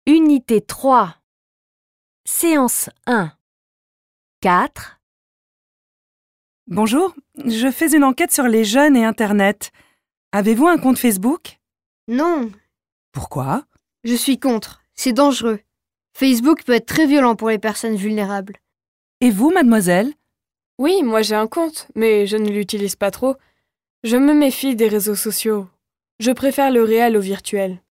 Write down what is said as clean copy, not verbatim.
Unité 3. Séance 1. 4. Bonjour, je fais une enquête sur les jeunes et Internet. Avez-vous un compte Facebook? Non, Pourquoi? je suis contre. C'est dangereux. Facebook peut être très violent pour les personnes vulnérables. Et vous, mademoiselle? Oui, moi j'ai un compte, mais je ne l'utilise pas trop. Je me méfie des réseaux sociaux. Je préfère le réel au virtuel.